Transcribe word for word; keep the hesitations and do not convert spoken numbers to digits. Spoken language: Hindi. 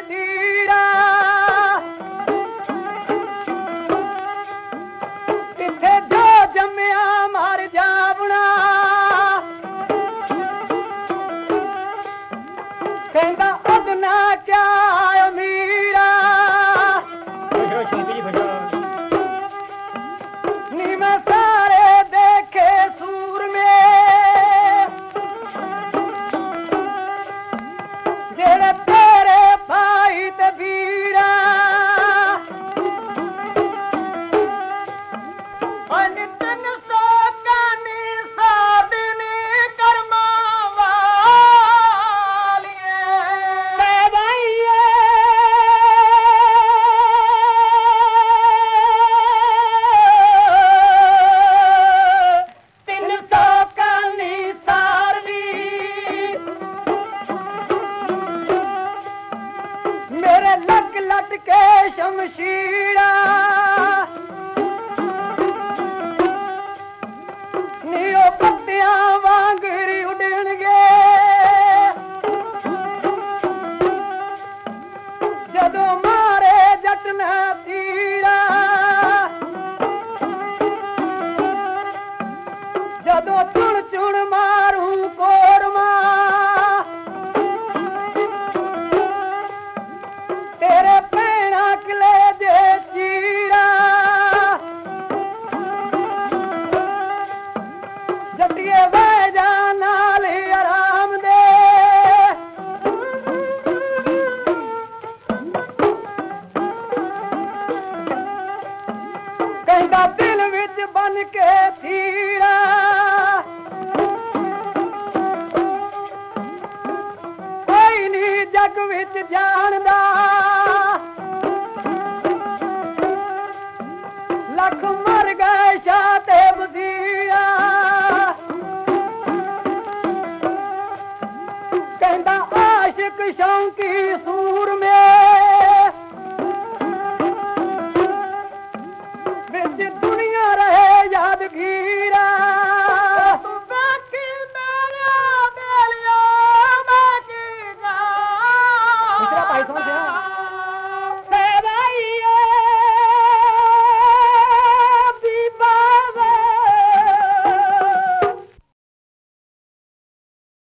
तकदीरा किथे जो जम्या मार जावना कहंदा अदना क्या अमीरा नी मैं सारे देखे सूर में जेड़े तेरे भाई ते वीरा अनितन सो कानी साधनी कर्मा मेरे लक लट के शमशीरा नीओ पत्तियां वांगरी उड़नगे जदों मारे जट न तीरा जदों चुन चुन मारू कोरमा तेरे पैना किले दे चीरा जटिए वैजा नाल आराम दे कहंदा दिल विच बन के थीरा कोई नहीं जग विच जानदा लख मर गए शाते बदीरा कहंदा आशिक शौकी सूर में विच दुनिया रहे यादगीरा बाकी मेरा बेलिया बाकी जा